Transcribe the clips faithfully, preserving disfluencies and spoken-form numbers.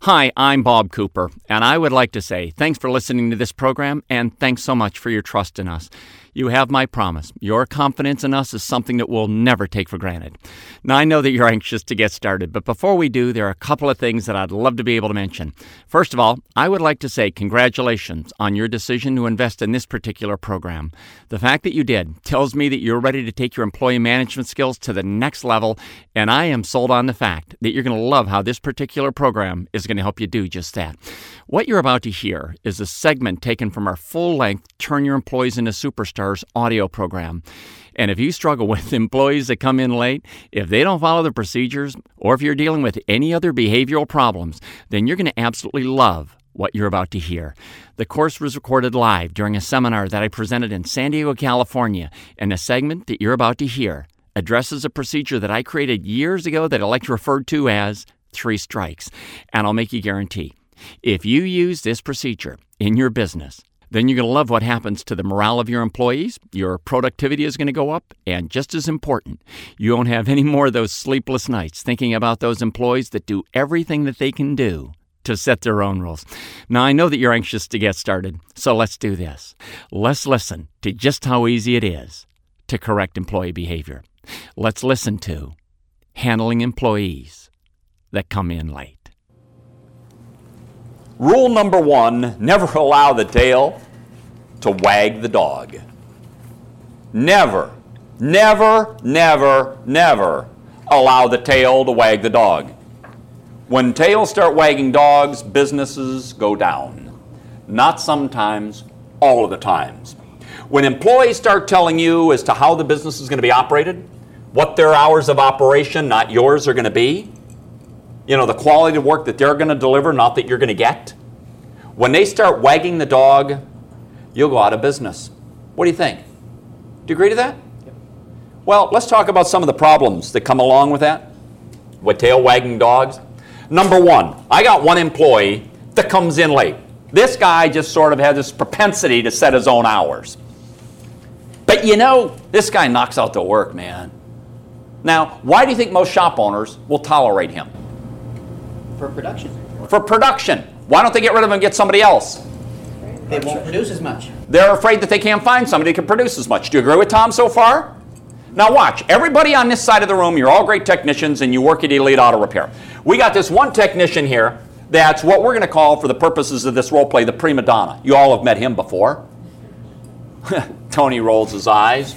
Hi, I'm Bob Cooper, and I would like to say thanks for listening to this program, and thanks so much for your trust in us. You have my promise. Your confidence in us is something that we'll never take for granted. Now, I know that you're anxious to get started, but before we do, there are a couple of things that I'd love to be able to mention. First of all, I would like to say congratulations on your decision to invest in this particular program. The fact that you did tells me that you're ready to take your employee management skills to the next level, and I am sold on the fact that you're going to love how this particular program is going to help you do just that. What you're about to hear is a segment taken from our full-length Turn Your Employees into Superstars audio program. And if you struggle with employees that come in late, if they don't follow the procedures, or if you're dealing with any other behavioral problems, then you're going to absolutely love what you're about to hear. The course was recorded live during a seminar that I presented in San Diego, California, and the segment that you're about to hear addresses a procedure that I created years ago that I like to refer to as three strikes. And I'll make you guarantee, if you use this procedure in your business, then you're going to love what happens to the morale of your employees. Your productivity is going to go up. And just as important, you won't have any more of those sleepless nights thinking about those employees that do everything that they can do to set their own rules. Now, I know that you're anxious to get started, so let's do this. Let's listen to just how easy it is to correct employee behavior. Let's listen to handling employees that come in late. Rule number one, never allow the tail to wag the dog. Never, never, never, never allow the tail to wag the dog. When tails start wagging dogs, businesses go down. Not sometimes, all of the times. When employees start telling you as to how the business is going to be operated, what their hours of operation, not yours, are going to be, you know, the quality of work that they're going to deliver, not that you're going to get. When they start wagging the dog, you'll go out of business. What do you think? Do you agree to that? Yep. Well, let's talk about some of the problems that come along with that, with tail wagging dogs. Number one, I got one employee that comes in late. This guy just sort of has this propensity to set his own hours. But you know, this guy knocks out the work, man. Now, why do you think most shop owners will tolerate him? For production. For production. Why don't they get rid of him and get somebody else? They won't produce as much. They're afraid that they can't find somebody who can produce as much. Do you agree with Tom so far? Now watch. Everybody on this side of the room, you're all great technicians and you work at Elite Auto Repair. We got this one technician here that's what we're going to call, for the purposes of this role play, the prima donna. You all have met him before. Tony rolls his eyes.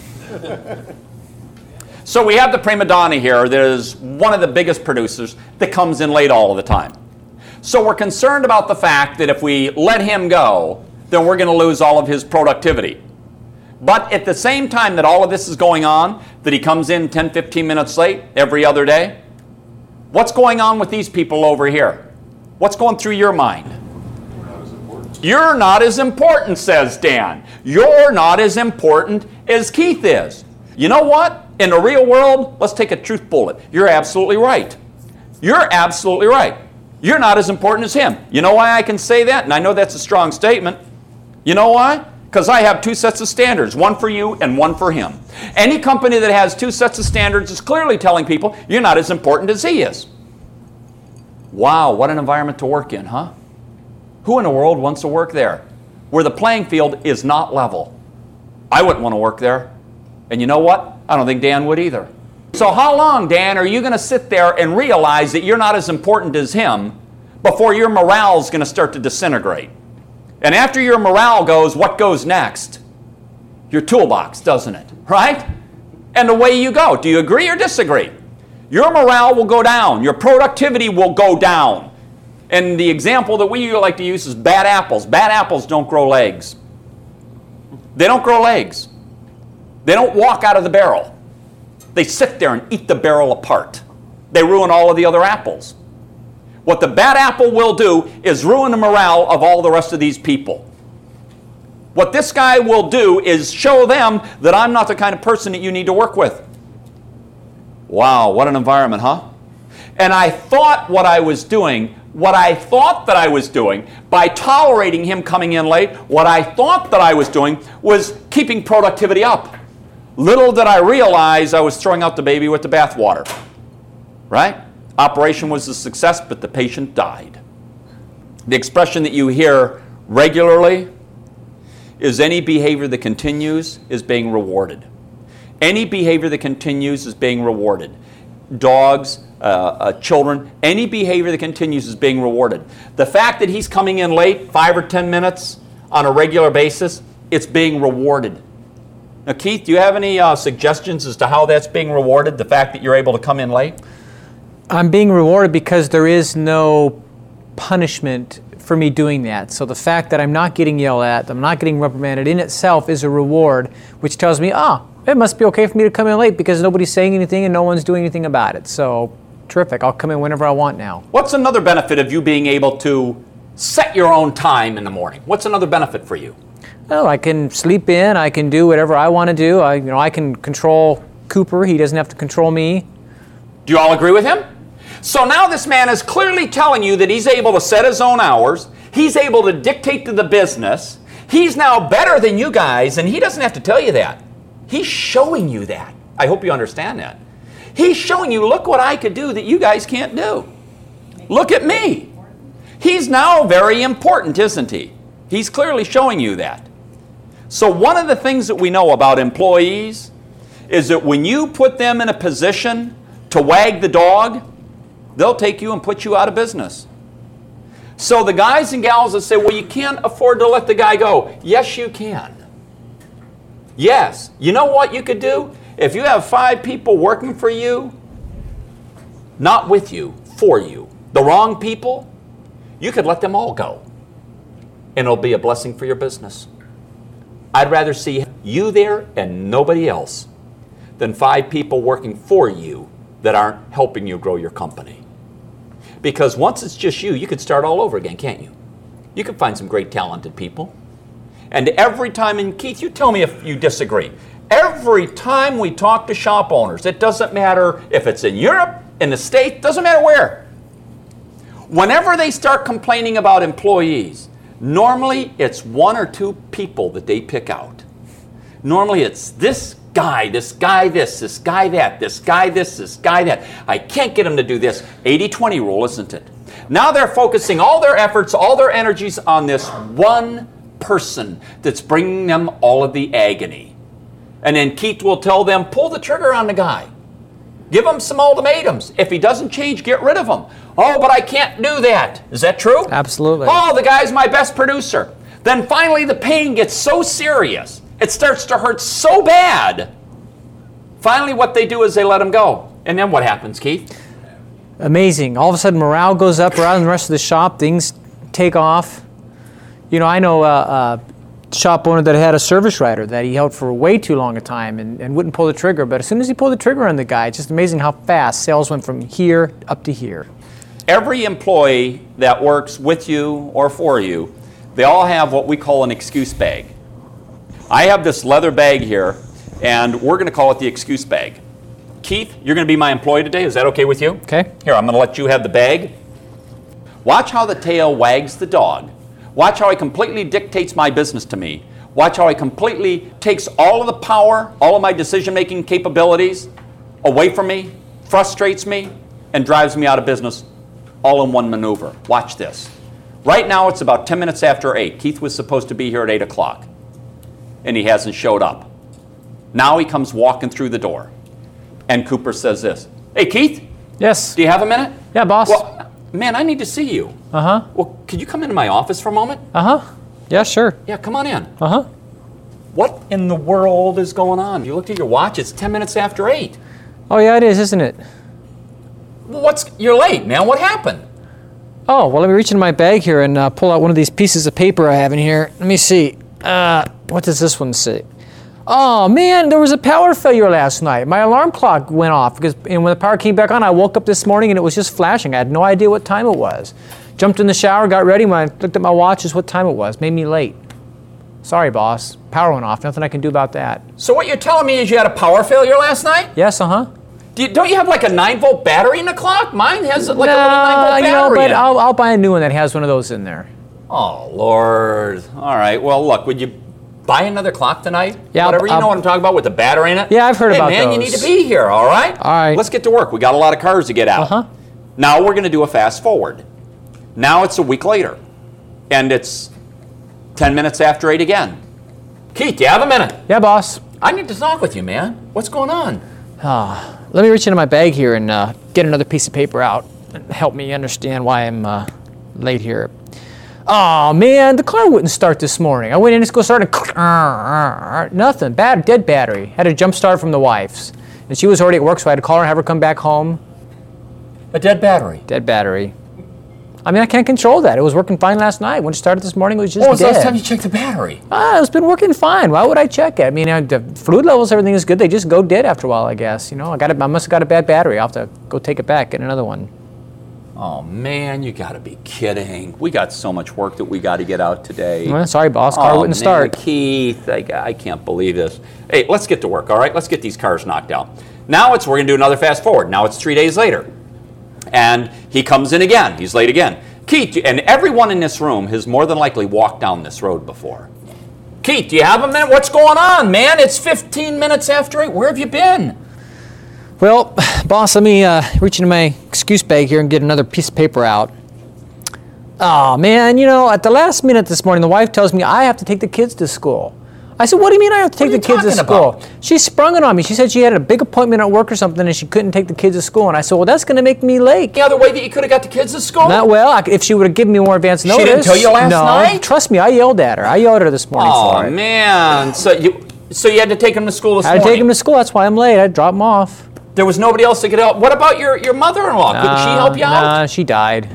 So we have the prima donna here that is one of the biggest producers that comes in late all of the time. So we're concerned about the fact that if we let him go, then we're going to lose all of his productivity. But at the same time that all of this is going on, that he comes in ten, fifteen minutes late every other day, what's going on with these people over here? What's going through your mind? We're not as important. You're not as important, says Dan. You're not as important as Keith is. You know what? In the real world, let's take a truth bullet. You're absolutely right. You're absolutely right. You're not as important as him. You know why I can say that? And I know that's a strong statement. You know why? Because I have two sets of standards, one for you and one for him. Any company that has two sets of standards is clearly telling people you're not as important as he is. Wow, what an environment to work in, huh? Who in the world wants to work there? Where the playing field is not level. I wouldn't want to work there. And you know what? I don't think Dan would either. So how long, Dan, are you going to sit there and realize that you're not as important as him before your morale is going to start to disintegrate? And after your morale goes, what goes next? Your toolbox, doesn't it? Right? And away you go. Do you agree or disagree? Your morale will go down. Your productivity will go down. And the example that we like to use is bad apples. Bad apples don't grow legs. They don't grow legs. They don't walk out of the barrel. They sit there and eat the barrel apart. They ruin all of the other apples. What the bad apple will do is ruin the morale of all the rest of these people. What this guy will do is show them that I'm not the kind of person that you need to work with. Wow, what an environment, huh? And I thought what I was doing, what I thought that I was doing by tolerating him coming in late, what I thought that I was doing was keeping productivity up. Little did I realize I was throwing out the baby with the bathwater. Right? Operation was a success, but the patient died. The expression that you hear regularly is any behavior that continues is being rewarded. Any behavior that continues is being rewarded. Dogs, uh, uh, children, any behavior that continues is being rewarded. The fact that he's coming in late, five or ten minutes on a regular basis, it's being rewarded. Now, Keith, do you have any uh, suggestions as to how that's being rewarded, the fact that you're able to come in late? I'm being rewarded because there is no punishment for me doing that. So the fact that I'm not getting yelled at, I'm not getting reprimanded in itself is a reward, which tells me, ah, it must be okay for me to come in late because nobody's saying anything and no one's doing anything about it. So terrific, I'll come in whenever I want now. What's another benefit of you being able to set your own time in the morning? What's another benefit for you? Well, I can sleep in, I can do whatever I want to do. I, you know, I can control Cooper, he doesn't have to control me. Do you all agree with him? So now this man is clearly telling you that he's able to set his own hours, he's able to dictate to the business, he's now better than you guys, and he doesn't have to tell you that. He's showing you that. I hope you understand that. He's showing you, look what I could do that you guys can't do. Look at me. He's now very important, isn't he? He's clearly showing you that. So one of the things that we know about employees is that when you put them in a position to wag the dog, they'll take you and put you out of business. So the guys and gals that say, well, you can't afford to let the guy go. Yes, you can. Yes. You know what you could do? If you have five people working for you, not with you, for you, the wrong people, you could let them all go. And it'll be a blessing for your business. I'd rather see you there and nobody else than five people working for you that aren't helping you grow your company. Because once it's just you, you could start all over again, can't you? You could find some great talented people. And every time, and Keith, you tell me if you disagree, every time we talk to shop owners, it doesn't matter if it's in Europe, in the States, doesn't matter where. Whenever they start complaining about employees, normally it's one or two people that they pick out. Normally it's this guy, this guy this, this guy that, this guy this, this guy that. I can't get him to do this. eighty twenty rule, isn't it? Now they're focusing all their efforts, all their energies on this one person that's bringing them all of the agony. And then Keith will tell them, pull the trigger on the guy. Give him some ultimatums. If he doesn't change, get rid of him. Oh, but I can't do that. Is that true? Absolutely. Oh, the guy's my best producer. Then finally the pain gets so serious, it starts to hurt so bad. Finally what they do is they let him go. And then what happens, Keith? Amazing. All of a sudden morale goes up around the rest of the shop. Things take off. You know, I know a, a shop owner that had a service writer that he held for way too long a time and, and wouldn't pull the trigger. But as soon as he pulled the trigger on the guy, it's just amazing how fast sales went from here up to here. Every employee that works with you or for you, they all have what we call an excuse bag. I have this leather bag here, and we're going to call it the excuse bag. Keith, you're going to be my employee today. Is that okay with you? Okay. Here, I'm going to let you have the bag. Watch how the tail wags the dog. Watch how he completely dictates my business to me. Watch how he completely takes all of the power, all of my decision-making capabilities away from me, frustrates me, and drives me out of business all in one maneuver. Watch this. Right now it's about ten minutes after eight. Keith was supposed to be here at eight o'clock, and he hasn't showed up. Now he comes walking through the door, and Cooper says this, hey, Keith? Yes. Do you have a minute? Yeah, boss. Well, man, I need to see you. Uh-huh. Well, could you come into my office for a moment? Uh-huh. Yeah, sure. Yeah, come on in. Uh-huh. What in the world is going on? You looked at your watch, it's ten minutes after eight. Oh, yeah, it is, isn't it? What's, you're late, man. What happened? Oh, well, let me reach into my bag here and uh, pull out one of these pieces of paper I have in here. Let me see. Uh, what does this one say? Oh, man, there was a power failure last night. My alarm clock went off because and when the power came back on, I woke up this morning and it was just flashing. I had no idea what time it was. Jumped in the shower, got ready. When I looked at my watch, is what time it was. Made me late. Sorry, boss. Power went off. Nothing I can do about that. So what you're telling me is you had a power failure last night? Yes, uh-huh. Do you, don't you have like a nine volt battery in the clock? Mine has like no, a little nine volt battery you know, but in it. I'll, I'll buy a new one that has one of those in there. Oh, Lord. All right. Well, look, would you buy another clock tonight? Yeah, Whatever, I'll, you know I'll, what I'm talking about with the battery in it? Yeah, I've heard hey, about man, those. you need to be here, all right? All right. Let's get to work. We got a lot of cars to get out. Uh-huh. Now we're going to do a fast forward. Now it's a week later. and it's ten minutes after eight again. Keith, do you have a minute? Yeah, boss. I need to talk with you, man. What's going on? Ah, let me reach into my bag here and uh, get another piece of paper out and help me understand why I'm uh, late here. Oh man, the car wouldn't start this morning. I went in to go start and nothing. Bad, dead battery. Had a jump start from the wife's, and she was already at work, so I had to call her and have her come back home. A dead battery. Dead battery. I mean, I can't control that. It was working fine last night. When it started this morning, it was just When was the dead. last time you checked the battery? Ah, it's been working fine. Why would I check it? I mean, uh, the fluid levels, everything is good. They just go dead after a while, I guess. You know, I got it. I must have got a bad battery. I'll have to go take it back, get another one. Oh man, you gotta be kidding. We got so much work that we gotta get out today. Well, sorry, boss. Car oh, wouldn't man, start. Keith, I, I can't believe this. Hey, let's get to work, all right? Let's get these cars knocked out. Now it's, we're gonna do another fast forward. Now it's three days later. And he comes in again. He's late again. Keith, and everyone in this room has more than likely walked down this road before. Keith, do you have a minute? What's going on, man? It's fifteen minutes after eight. Where have you been? Well, boss, let me uh, reach into my excuse bag here and get another piece of paper out. Oh, man, you know, at the last minute this morning, the wife tells me I have to take the kids to school. I said, what do you mean I have to take What are the you kids to talking school? about? She sprung it on me. She said she had a big appointment at work or something and she couldn't take the kids to school. And I said, well, that's going to make me late. The other way that you could have got the kids to school? Not well. I, if she would have given me more advance notice. didn't tell you last no, night? Trust me, I yelled at her. I yelled at her this morning Oh, for it. man. So you so you had to take them to school this I had to morning? take them to school. That's why I'm late. I dropped them off. There was nobody else that could help. What about your, your mother-in-law? Couldn't she help you out? Nah, she died.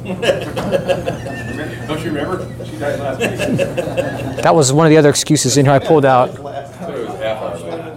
Don't you remember? She died last week. That was one of the other excuses in here I pulled out. So it was half hour later.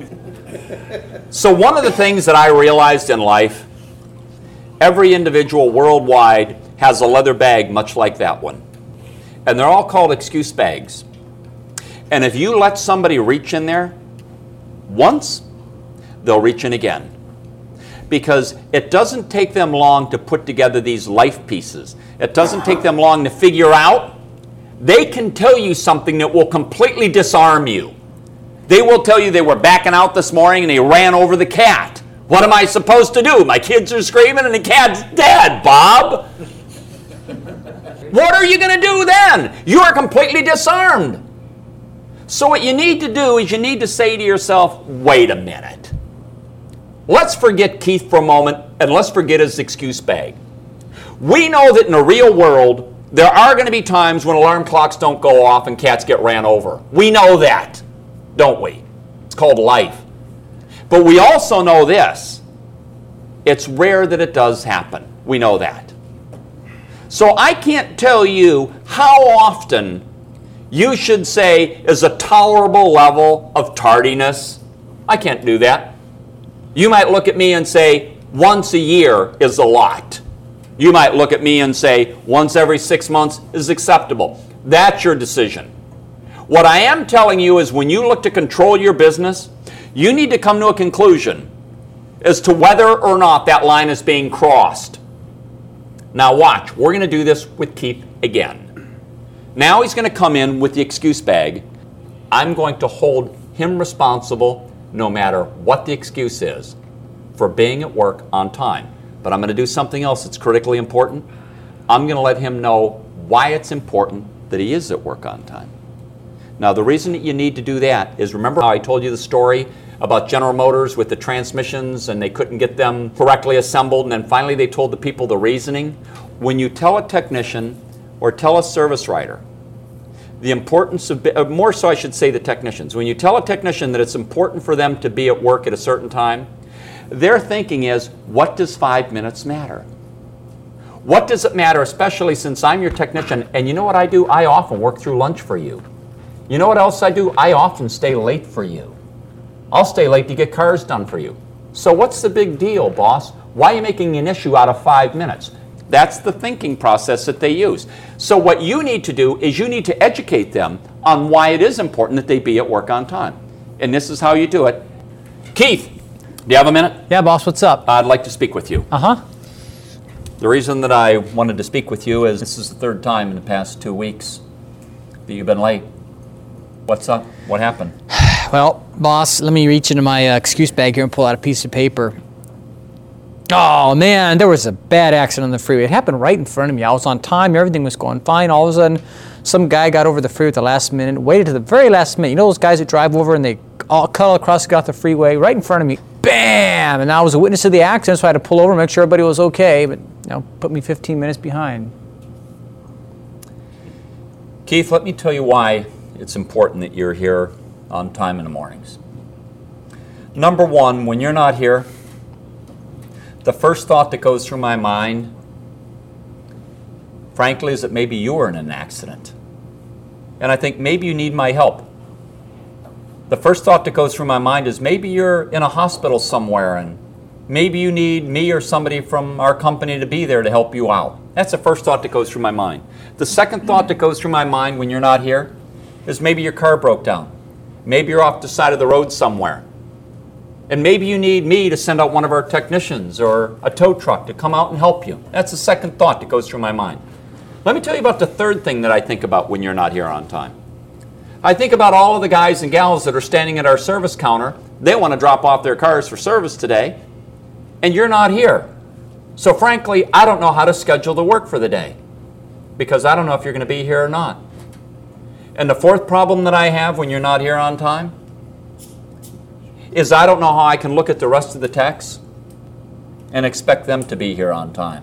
So one of the things that I realized in life, every individual worldwide has a leather bag much like that one. And they're all called excuse bags. And if you let somebody reach in there once, they'll reach in again. Because it doesn't take them long to put together these life pieces. It doesn't take them long to figure out. They can tell you something that will completely disarm you. They will tell you they were backing out this morning and they ran over the cat. What am I supposed to do? My kids are screaming and the cat's dead, Bob. What are you going to do then? You are completely disarmed. So what you need to do is you need to say to yourself, wait a minute. Let's forget Keith for a moment and let's forget his excuse bag. We know that in the real world, there are going to be times when alarm clocks don't go off and cats get ran over. We know that, don't we? It's called life. But we also know this. It's rare that it does happen. We know that. So I can't tell you how often you should say is a tolerable level of tardiness. I can't do that. You might look at me and say, once a year is a lot. You might look at me and say, once every six months is acceptable. That's your decision. What I am telling you is when you look to control your business, you need to come to a conclusion as to whether or not that line is being crossed. Now watch, we're going to do this with Keith again. Now he's going to come in with the excuse bag. I'm going to hold him responsible no matter what the excuse is for being at work on time. But I'm going to do something else that's critically important. I'm going to let him know why it's important that he is at work on time. Now the reason that you need to do that is, remember how I told you the story about General Motors with the transmissions and they couldn't get them correctly assembled, and then finally they told the people the reasoning? When you tell a technician or tell a service writer the importance of, uh, more so I should say the technicians, when you tell a technician that it's important for them to be at work at a certain time, their thinking is, what does five minutes matter? What does it matter, especially since I'm your technician, and you know what I do? I often work through lunch for you. You know what else I do? I often stay late for you. I'll stay late to get cars done for you. So what's the big deal, boss? Why are you making an issue out of five minutes? That's the thinking process that they use. So what you need to do is you need to educate them on why it is important that they be at work on time. And this is how you do it. Keith, do you have a minute? Yeah, boss, what's up? I'd like to speak with you. Uh-huh. The reason that I wanted to speak with you is this is the third time in the past two weeks that you've been late. What's up? What happened? Well, boss, let me reach into my uh, excuse bag here and pull out a piece of paper. Oh, man, there was a bad accident on the freeway. It happened right in front of me. I was on time. Everything was going fine. All of a sudden, some guy got over the freeway at the last minute, waited to the very last minute. You know those guys that drive over and they all cut all across, got the freeway right in front of me. Bam! And I was a witness to the accident, so I had to pull over and make sure everybody was okay, but you know, put me fifteen minutes behind. Keith, let me tell you why it's important that you're here on time in the mornings. Number one, when you're not here, the first thought that goes through my mind, frankly, is that maybe you were in an accident. And I think maybe you need my help. The first thought that goes through my mind is maybe you're in a hospital somewhere and maybe you need me or somebody from our company to be there to help you out. That's the first thought that goes through my mind. The second thought that goes through my mind when you're not here is maybe your car broke down. Maybe you're off the side of the road somewhere. And maybe you need me to send out one of our technicians or a tow truck to come out and help you. That's the second thought that goes through my mind. Let me tell you about the third thing that I think about when you're not here on time. I think about all of the guys and gals that are standing at our service counter. They want to drop off their cars for service today, and you're not here. So frankly, I don't know how to schedule the work for the day because I don't know if you're going to be here or not. And the fourth problem that I have when you're not here on time is I don't know how I can look at the rest of the techs and expect them to be here on time.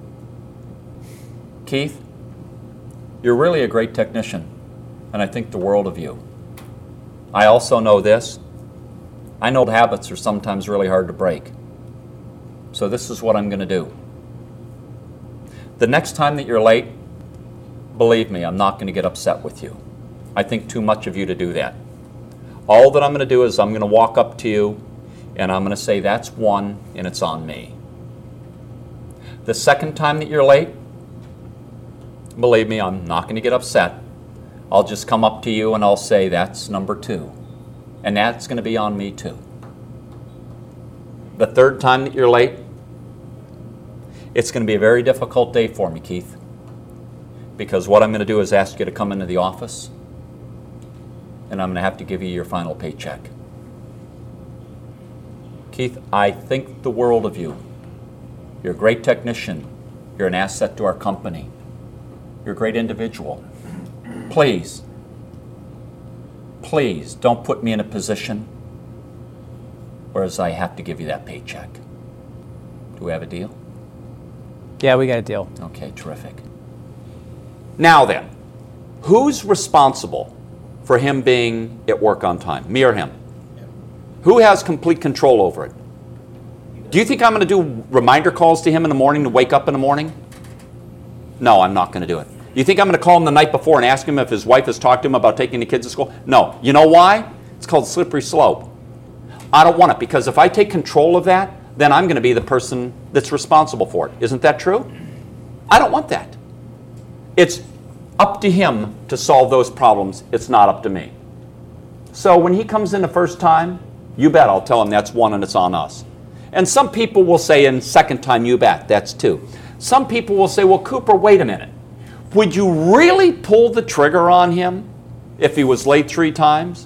Keith, you're really a great technician, and I think the world of you. I also know this. I know habits are sometimes really hard to break. So this is what I'm going to do. The next time that you're late, believe me, I'm not going to get upset with you. I think too much of you to do that. All that I'm going to do is I'm going to walk up to you and I'm going to say, that's one and it's on me. The second time that you're late, believe me, I'm not going to get upset. I'll just come up to you and I'll say, that's number two. And that's going to be on me too. The third time that you're late, it's going to be a very difficult day for me, Keith. Because what I'm going to do is ask you to come into the office and I'm going to have to give you your final paycheck. Keith, I think the world of you. You're a great technician. You're an asset to our company. You're a great individual. Please, please don't put me in a position whereas I have to give you that paycheck. Do we have a deal? Yeah, we got a deal. Okay, terrific. Now then, who's responsible for him being at work on time? Me or him? Who has complete control over it? Do you think I'm going to do reminder calls to him in the morning to wake up in the morning? No, I'm not going to do it. You think I'm going to call him the night before and ask him if his wife has talked to him about taking the kids to school? No. You know why? It's called slippery slope. I don't want it because if I take control of that, then I'm going to be the person that's responsible for it. Isn't that true? I don't want that. It's up to him to solve those problems. It's not up to me. So when he comes in the first time, you bet I'll tell him that's one and it's on us. And some people will say in second time, you bet, that's two. Some people will say, well, Cooper, wait a minute. Would you really pull the trigger on him if he was late three times?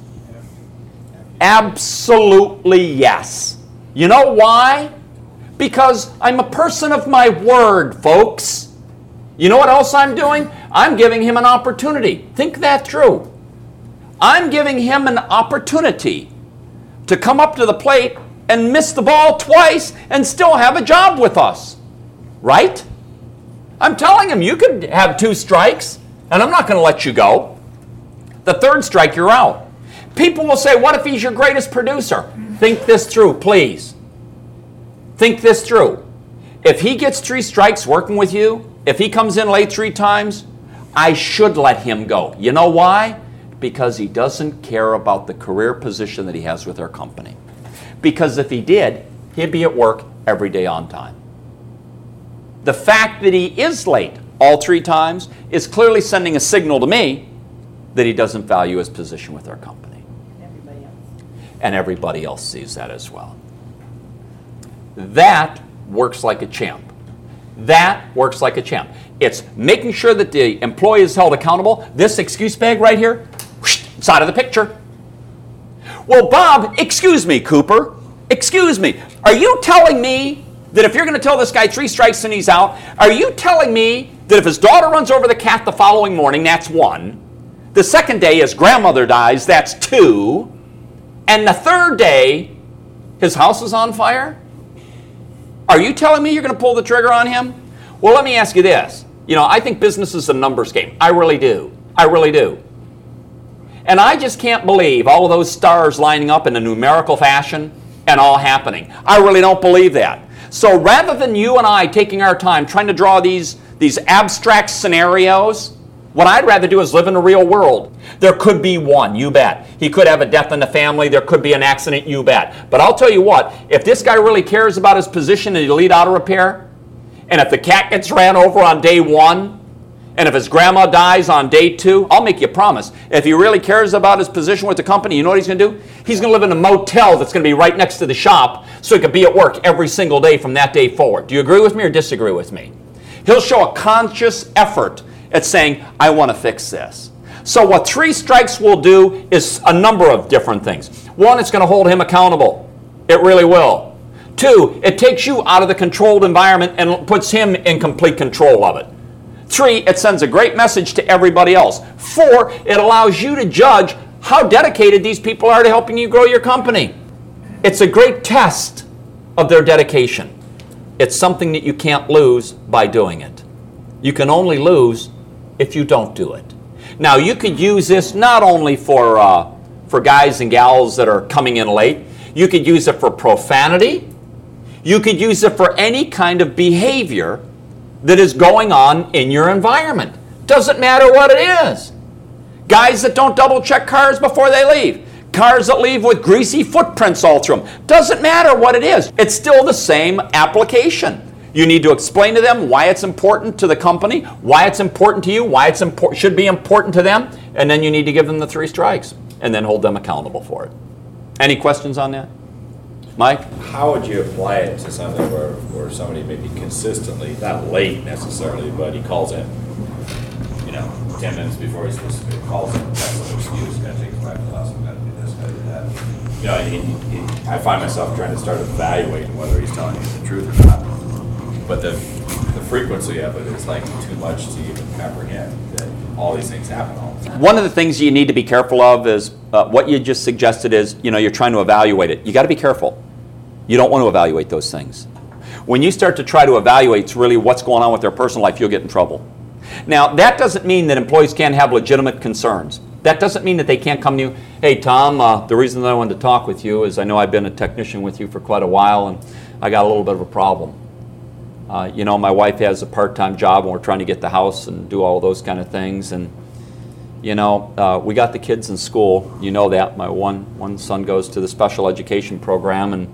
Absolutely yes. You know why? Because I'm a person of my word, folks. You know what else I'm doing? I'm giving him an opportunity. Think that through. I'm giving him an opportunity to come up to the plate and miss the ball twice and still have a job with us. Right? I'm telling him you could have two strikes and I'm not going to let you go. The third strike, you're out. People will say, what if he's your greatest producer? Think this through, please. Think this through. If he gets three strikes working with you, if he comes in late three times, I should let him go. You know why? Because he doesn't care about the career position that he has with our company. Because if he did, he'd be at work every day on time. The fact that he is late all three times is clearly sending a signal to me that he doesn't value his position with our company. Everybody else. And everybody else sees that as well. That works like a champ. That works like a champ. It's making sure that the employee is held accountable. This excuse bag right here, whoosh, it's out of the picture. Well, Bob, excuse me, Cooper. Excuse me. Are you telling me that if you're going to tell this guy three strikes and he's out, are you telling me that if his daughter runs over the cat the following morning, that's one. The second day his grandmother dies, that's two. And the third day, his house is on fire? Are you telling me you're going to pull the trigger on him? Well, let me ask you this. You know, I think business is a numbers game. I really do. I really do. And I just can't believe all of those stars lining up in a numerical fashion and all happening. I really don't believe that. So rather than you and I taking our time trying to draw these, these abstract scenarios, what I'd rather do is live in the real world. There could be one, you bet. He could have a death in the family. There could be an accident, you bet. But I'll tell you what, if this guy really cares about his position in Elite Auto Repair, and if the cat gets ran over on day one, and if his grandma dies on day two, I'll make you a promise. If he really cares about his position with the company, you know what he's going to do? He's going to live in a motel that's going to be right next to the shop so he can be at work every single day from that day forward. Do you agree with me or disagree with me? He'll show a conscious effort at saying, I want to fix this. So what three strikes will do is a number of different things. One, it's going to hold him accountable. It really will. Two, it takes you out of the controlled environment and puts him in complete control of it. Three, it sends a great message to everybody else. Four, it allows you to judge how dedicated these people are to helping you grow your company. It's a great test of their dedication. It's something that you can't lose by doing it. You can only lose if you don't do it. Now, you could use this not only for, uh, for guys and gals that are coming in late. You could use it for profanity. You could use it for any kind of behavior that is going on in your environment. Doesn't matter what it is. Guys that don't double check cars before they leave. Cars that leave with greasy footprints all through them. Doesn't matter what it is. It's still the same application. You need to explain to them why it's important to the company, why it's important to you, why it impor- should be important to them, and then you need to give them the three strikes and then hold them accountable for it. Any questions on that? Mike? How would you apply it to something where, where somebody maybe consistently, not late necessarily, but he calls in, you know, ten minutes before he's supposed to be, calls in, has some excuse, gotta take his wife to the hospital, gotta do this, gotta do that. You know, he, he, I find myself trying to start evaluating whether he's telling me the truth or not. But the, the frequency of it is like too much to even comprehend that all these things happen all the time. One of the things you need to be careful of is uh, what you just suggested is, you know, you're trying to evaluate it. You got to be careful. You don't want to evaluate those things. When you start to try to evaluate really what's going on with their personal life, you'll get in trouble. Now, that doesn't mean that employees can't have legitimate concerns. That doesn't mean that they can't come to you, hey, Tom, uh, the reason that I wanted to talk with you is I know I've been a technician with you for quite a while, and I got a little bit of a problem. Uh, you know, my wife has a part-time job, and we're trying to get the house and do all those kind of things. And, you know, uh, we got the kids in school. You know that. My one, one son goes to the special education program, and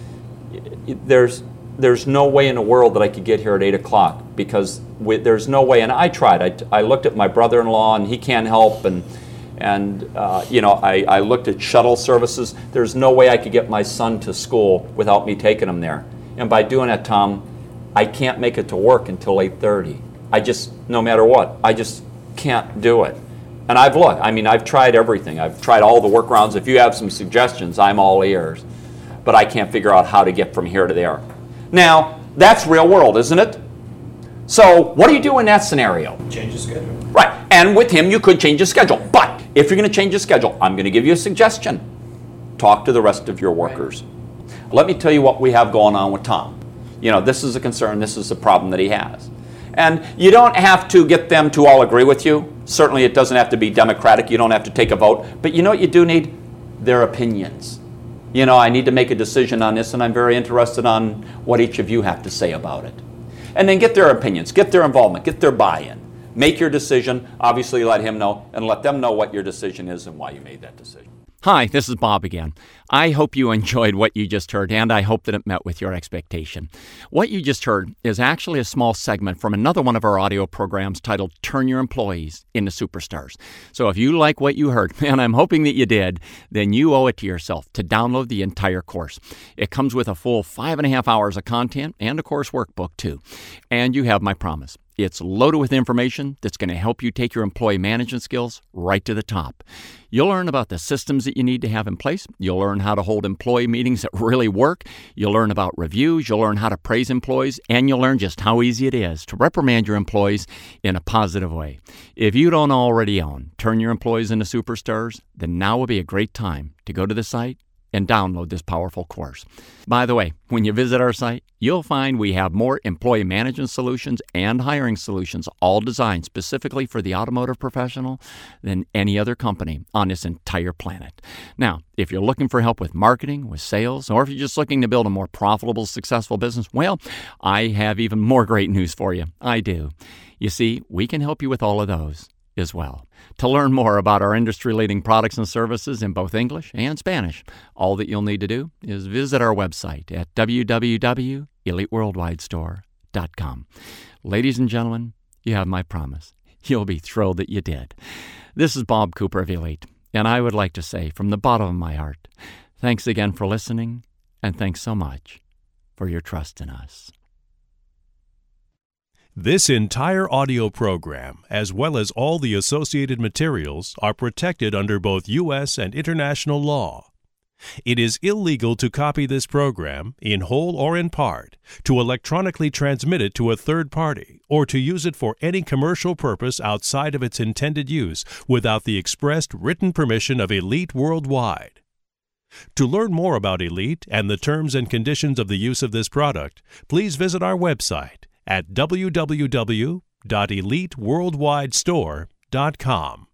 there's there's no way in the world that I could get here at eight o'clock because we, there's no way. And I tried. I, I looked at my brother-in-law, and he can't help. And, and uh, you know, I, I looked at shuttle services. There's no way I could get my son to school without me taking him there. And by doing that, Tom, I can't make it to work until eight thirty. I just, no matter what, I just can't do it. And I've looked. I mean, I've tried everything. I've tried all the workarounds. If you have some suggestions, I'm all ears. But I can't figure out how to get from here to there. Now, that's real world, isn't it? So what do you do in that scenario? Change the schedule. Right. And with him, you could change his schedule. But if you're going to change his schedule, I'm going to give you a suggestion. Talk to the rest of your workers. Right. Let me tell you what we have going on with Tom. You know, this is a concern, this is a problem that he has. And you don't have to get them to all agree with you. Certainly it doesn't have to be democratic, you don't have to take a vote. But you know what you do need? Their opinions. You know, I need to make a decision on this, and I'm very interested on what each of you have to say about it. And then get their opinions, get their involvement, get their buy-in. Make your decision, obviously let him know, and let them know what your decision is and why you made that decision. Hi, this is Bob again. I hope you enjoyed what you just heard, and I hope that it met with your expectation. What you just heard is actually a small segment from another one of our audio programs titled Turn Your Employees into Superstars. So if you like what you heard, and I'm hoping that you did, then you owe it to yourself to download the entire course. It comes with a full five and a half hours of content and a course workbook too. And you have my promise. It's loaded with information that's going to help you take your employee management skills right to the top. You'll learn about the systems that you need to have in place. You'll learn how to hold employee meetings that really work. You'll learn about reviews. You'll learn how to praise employees. And you'll learn just how easy it is to reprimand your employees in a positive way. If you don't already own Turn Your Employees into Superstars, then now would be a great time to go to the site and download this powerful course. By the way, when you visit our site, you'll find we have more employee management solutions and hiring solutions, all designed specifically for the automotive professional, than any other company on this entire planet. Now, if you're looking for help with marketing, with sales, or if you're just looking to build a more profitable, successful business, well, I have even more great news for you. I do. You see, we can help you with all of those as well. To learn more about our industry-leading products and services in both English and Spanish, all that you'll need to do is visit our website at w w w dot elite worldwide store dot com. Ladies and gentlemen, you have my promise. You'll be thrilled that you did. This is Bob Cooper of Elite, and I would like to say from the bottom of my heart, thanks again for listening, and thanks so much for your trust in us. This entire audio program, as well as all the associated materials, are protected under both U S and international law. It is illegal to copy this program, in whole or in part, to electronically transmit it to a third party, or to use it for any commercial purpose outside of its intended use without the expressed written permission of Elite Worldwide. To learn more about Elite and the terms and conditions of the use of this product, please visit our website at w w w dot elite worldwide store dot com.